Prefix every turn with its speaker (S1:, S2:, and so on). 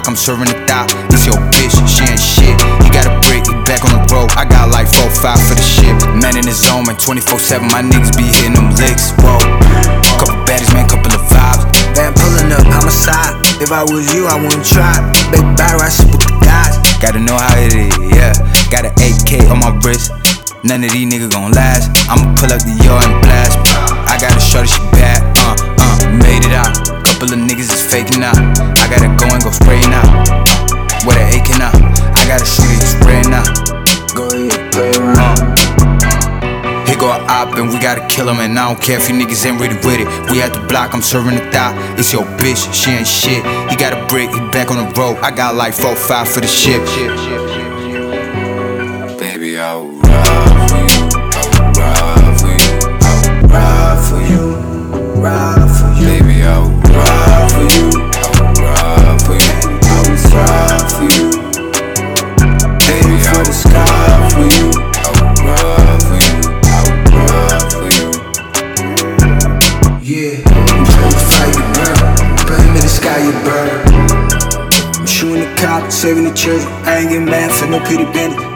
S1: block, I'm serving the thigh. It's your bitch, she ain't shit. He got a brick, he back on the road. I got like 4-5 for the ship. Man in the zone, man, 24/7. My niggas be hitting them licks. Whoa, couple baddies, man, couple of vibes.
S2: Man, pulling up, homicide. If I was you, I wouldn't try. Big battle, I sit with the guys.
S1: Gotta know how it is, yeah. Got an 8K on my wrist. None of these niggas gon' last. I'ma pull up the yard and blast. I got a shorty, she bad, made it out. Couple of niggas is faking out. I gotta go and go spray now. With an AK now. I gotta shoot it, spray now.
S2: Go ahead, play around.
S1: Here go a op and we gotta kill him. And I don't care if you niggas ain't ready with it. We at the block, I'm serving the thigh. It's your bitch, she ain't shit. He got a brick, he back on the road. I got like 4-5 for the ship.
S3: Baby, I will ride for you. I will ride for you. I will ride for you.
S2: Ride for you.
S3: Baby, I will ride for you. I will ride for you. I will ride for you. Baby, I will ride for you. I will ride for you. I will ride for you.
S2: Yeah, I'm trying to fight you, burn. Burn in the sky, you burn. I'm shooting the cop, saving the children. I ain't getting mad for no pity bandit.